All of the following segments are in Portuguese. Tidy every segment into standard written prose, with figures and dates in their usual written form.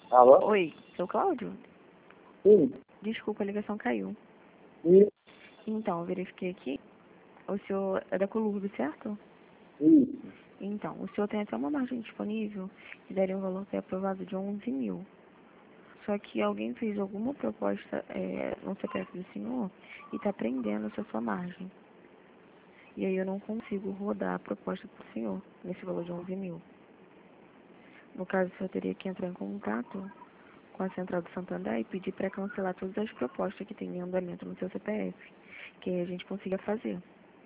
Alô? Oi, seu Cláudio? Sim. Desculpa, a ligação caiu. Sim. Então, eu verifiquei aqui. O senhor é da Colurb, certo? Sim. Então, o senhor tem até uma margem disponível que daria um valor aprovado de 11 mil. Só que alguém fez alguma proposta no CPF do senhor e está prendendo essa sua margem. E aí eu não consigo rodar a proposta para o senhor nesse valor de 11 mil. No caso, o senhor teria que entrar em contato com a Central do Santander e pedir para cancelar todas as propostas que tem em andamento no seu CPF, que aí a gente consiga fazer.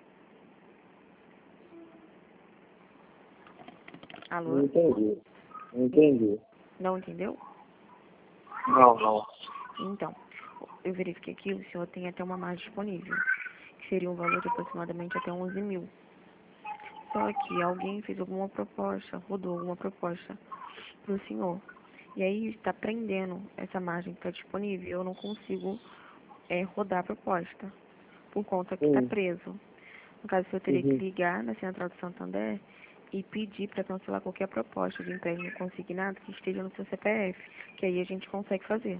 Alô? Não entendi. Não entendi. Não entendeu? Não. Então, eu verifiquei aqui, o senhor tem até uma margem disponível, que seria um valor de aproximadamente até 11 mil. Só que alguém fez alguma proposta, rodou alguma proposta para o senhor. E aí está prendendo essa margem que está disponível. Eu não consigo rodar a proposta, por conta que está Sim. preso. No caso, eu teria que Uhum. ligar na Central do Santander e pedir para cancelar qualquer proposta de empréstimo consignado que esteja no seu CPF, que aí a gente consegue fazer.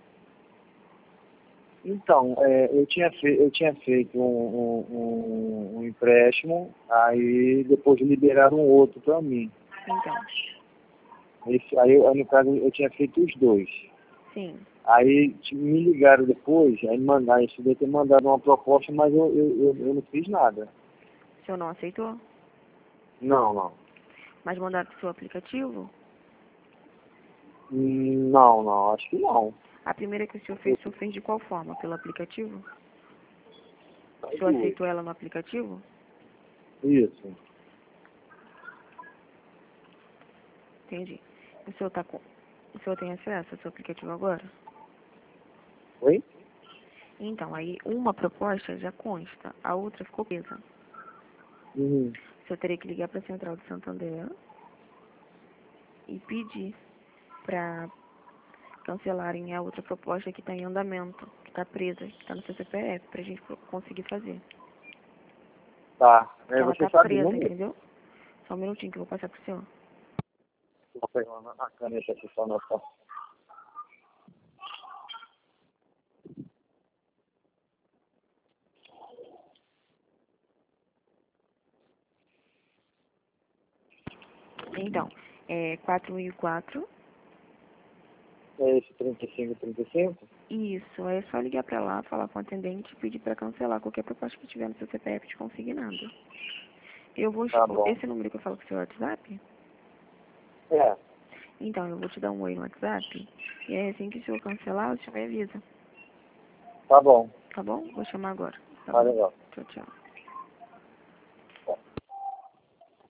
Então, eu tinha feito um empréstimo, aí depois liberaram um outro para mim. Então, Aí, no caso, eu tinha feito os dois. sim. Aí me ligaram depois, aí mandaram, isso deve ter mandado uma proposta, mas eu não fiz nada. O senhor não aceitou? Não. Mas mandaram para o seu aplicativo? Não, acho que não. A primeira que o senhor fez de qual forma? Pelo aplicativo? O senhor Duas. aceitou ela no aplicativo? Isso. Entendi. O senhor tem acesso ao seu aplicativo agora? Oi? Então, aí uma proposta já consta, a outra ficou presa. Uhum. O senhor teria que ligar para a Central de Santander e pedir para cancelarem a outra proposta que está em andamento, que está presa, que está no seu CPF, para a gente conseguir fazer. Tá. Porque ela Você está sabe o presa, número? entendeu? Só um minutinho que eu vou passar para o senhor. Vou pegar a caneta aqui para anotar. Então, é 4004. É esse 3535? Isso, é só ligar para lá, falar com o atendente e pedir para cancelar qualquer proposta que tiver no seu CPF de consignado. Tá bom. Esse número que eu falo com o seu WhatsApp, É, então eu vou te dar um oi no WhatsApp, e aí assim que o senhor cancelar, o senhor me avisa, tá bom. tá bom? Vou chamar agora. Tá Tá bom. legal. Tchau, tchau.